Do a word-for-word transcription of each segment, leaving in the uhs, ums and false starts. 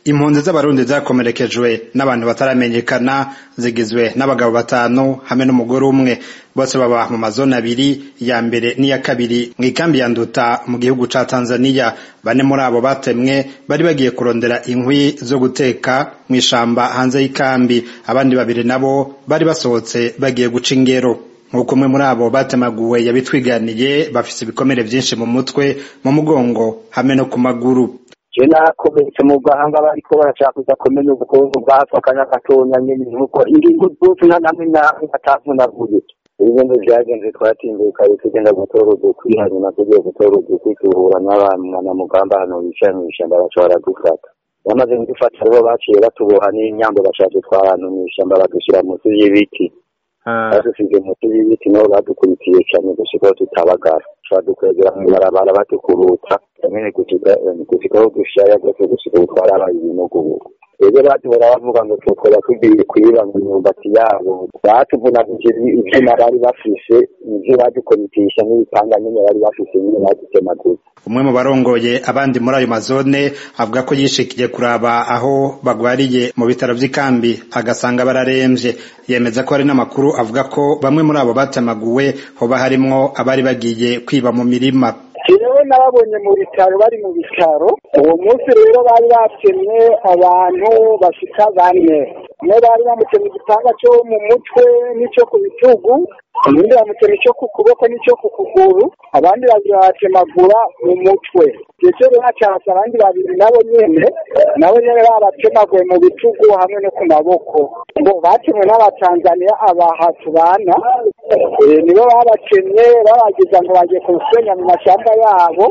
Impunzi z'abarundi zakomerekejwe n'abantu bataramenyekana zigizwe n'abagabo batanu hamwe n'umugore umwe, bose baba mu mazone abiri, ya mbere n'iya kabiri mw'ikambi ya Nduta mu gihugu ca Tanzania. Bane muri abo batemwe bari bagiye kurondera inkwi zo guteka mw'ishamba hanze y'ikambi, abandi babiri nabo bari basohotse bagiye guca ingero. Nk'uko umwe muri abo batemaguwe yabitwiganiye, bafise ibikomere vyinshi mu mutwe, mu mugongo hamwe no ku maguru. Jena kometse mu gahanga bariko barashaka kumenya ubukungu bwatwa kanya gatonya nyene nuko ingingo zose namwe namwe atavunaguye. Ibintu vyagenze twatinduka tugenda gutora udukwihari na tugiye gutora udukwituhura n'abantu na mugamba hano bishanisha ndabashobora gufata. Yamaze gufata rero baciye batuboha n'inyambo bashaje twarantu mw'ishamba badushira munsi y'ibiti. Basusize munsi y'ibiti no badukurikiye cyane gushika tutabagara. Twadukwegera mu barabara batukuruta. Nyene kutika kutika gushaya gose gushika utwara abayinogo. Ege bati baravuga ngo twokora kugiye kwiba mu nyumbati yabo. Batuvuna ivyo bari bafise ivyo badukuritisha n'ibipanga nyene bari bafise nyene badutemaguye. Umwe mu barongoye abandi muri ayo mazone avuga ko yishikiye kuraba aho bagwariye mu bitaro vy'ikambi agasanga bararemvye. Yemeza ko hari n'amakuru avuga ko bamwe muri abo batemaguwe hoba harimwo abari bagiye kwiba mu mirima. Jewe nababonye mu bitaro bari mu bitaro uwo munsi rero bari batemye abantu bashika bane, umwe bari bamutemye igipanga cyo mu mutwe n'ico ku bitugu, undi bamutemye ico ku kuboko n'ico ku kuguru, abandi babiri batemagura mu mutwe. Jeje rero hacasa abandi babiri nabo nyene nabo nyene babatemaguye mu bitugu hamwe no ku maboko. Ngo batemwe n'abatanzania abahatu bana nibo babatemye babagiza ngo bagiye kusenya mu mashamba yabo.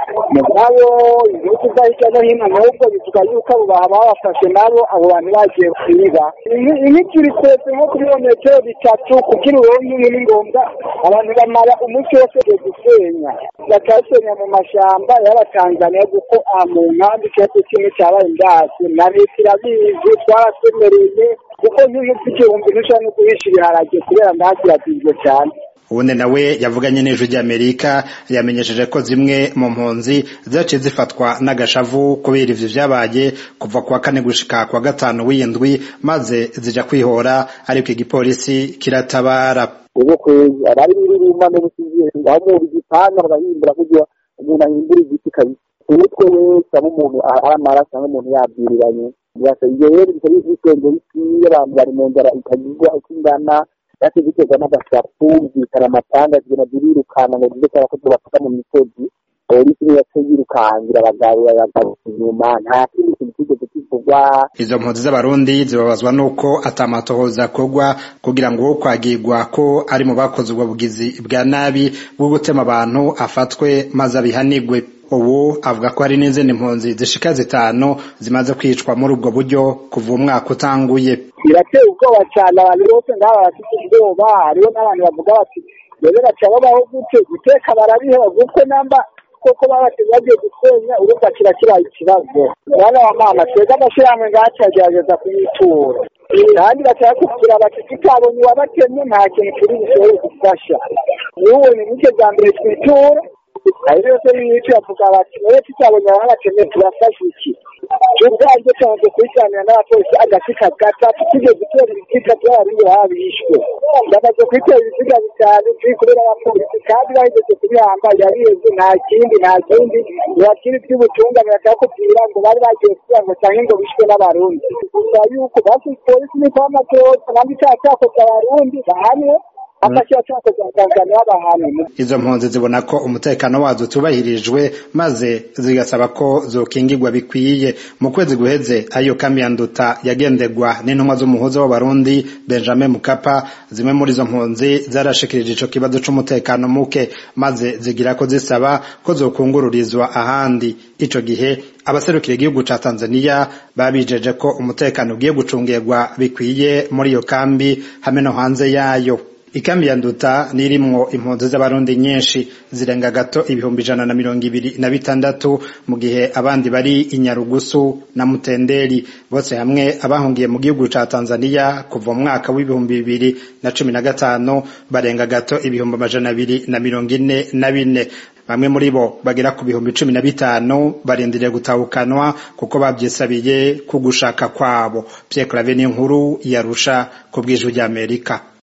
Mugabo igihugu hirya no hino n'ubwo bivuga yuko abo babafashe nabo abo bantu bagiye kwiba. Imiti iri kwese nko kuri metero bitatu kugira uronke ni ngombwa abantu bamara umunsi wose gusenya bakasenya mu mashamba y'abatanzania kuko mu nkambi cyose kimwe cyabaye ndase na leta irabizi twarasemereye kuko nk'umuntu igihumbi n'ishanu guhisha ibiharage kubera ndahagiragizwe cyane. Uwundi nawe yavuganye n'ijwi ry'Amerika yamenyesheje ko zimwe mu mpunzi zaciye zifatwa n'agashavu kubera ivyo vyabaye kuva kwa kane gushika kwa gatanu w'indwi maze zija kwihora, ariko igipolisi kiratabara. Ubu kwezi abari birima no gusiziye aho mu gipanga barahimbura kugira umuntu ahimbura igiti kabisa. Umutwe wese abo umuntu aramara cyangwa umuntu yabwiriranye byase rero bitari bitende biki abantu bari mu ndara ikagirwa ukingana yake biterwa n'agasapu bikara amatanga zibona birukana ngo ndetse ko bafata mu misozi polisi yose yirukangira abagabo baganyuma nta kindi kintu kivugwa. Izo mpunzi z'abarundi zibabazwa nuko atamatohoza kogwa kugira ngo kwagirwa ko ari mu bakoze ubwo bugizi bwa nabi bwo gutema abantu afatwe maze abihanigwe. Ubu avuga ko hari n'izindi mpunzi zishika zitanu zimaze kwicwa muri ubwo buryo kuva umwaka utanguye. Birateye ubwoba cyane, abantu bose ngaba bafite ubwoba. Hariho n'abantu bavuga bati rero baca babaho gute guteka barabiho kuko namba koko babati bagiye gusenya urumva kirakira ikibazo. Bana wa mama twega abashirahamwe ngacagerageza kuyitura kandi bataya kugira bati tutabonye wabatemye nta kintu kiri bishobore gufasha. Niwe ni muke za mbere twitura ayo se yicu avuga bati wewe tutabonye abatemye turafasha iki. Ubwanjye cyangwa kwisanira n'abapolisi agasika gatatu tujye gutera ibisiga byari babishwe. Ndamaze kwitera ibisiga bitanu kuri kubera abapolisi kandi bahigeze kubihamba yariyeze nta kindi nta kindi yakiri by'ubutungane bakakubwira ngo bari bagiye kugira ngo cyangwa ngo bishwe n'abarundi. Gusa yuko basi polisi ni kwa matora kandi cyakoze abarundi bahamwe. Izo mpunzi zibona ko umutekano wazo tubahirijwe maze zigasaba ko zokingirwa bikwiye. Mu kwezi guheze ayo kambi ya Nduta yagendegwa n'intumwa z'umuhuza w'abarundi Benjamin Mkapa. Zimwe muri izo mpunzi zarashikirije ico kibazo c'umutekano muke maze zigira ko zisaba ko zokungururizwa ahandi. Ico gihe abaserukira igihugu ca Tanzania babijeje ko umutekano ugiye gucungirwa bikwiye muri iyo kambi hamwe no hanze yayo. Ikambi ya Nduta nirimwo impunzi z'abarundi nyinshi zirenga gato ibihumbi ijana na mirongo ibiri na bitandatu, mu gihe abandi bari Inyarugusu na Mutenderi. Bose hamwe abahungiye mu gihugu ca Tanzania kuva mu mwaka w'ibihumbi bibiri na cumi na gatanu barenga gato ibihumbi amajana abiri na mirongo ine na bine. bamwe muri bo bagera ku bihumbi cumi na bitanu barindiriye gutahukanwa kuko bavyisabiye ku gushaka kwabo. Pierre Claver Niyonkuru yarusha ku bw'ijwi ry'Amerika.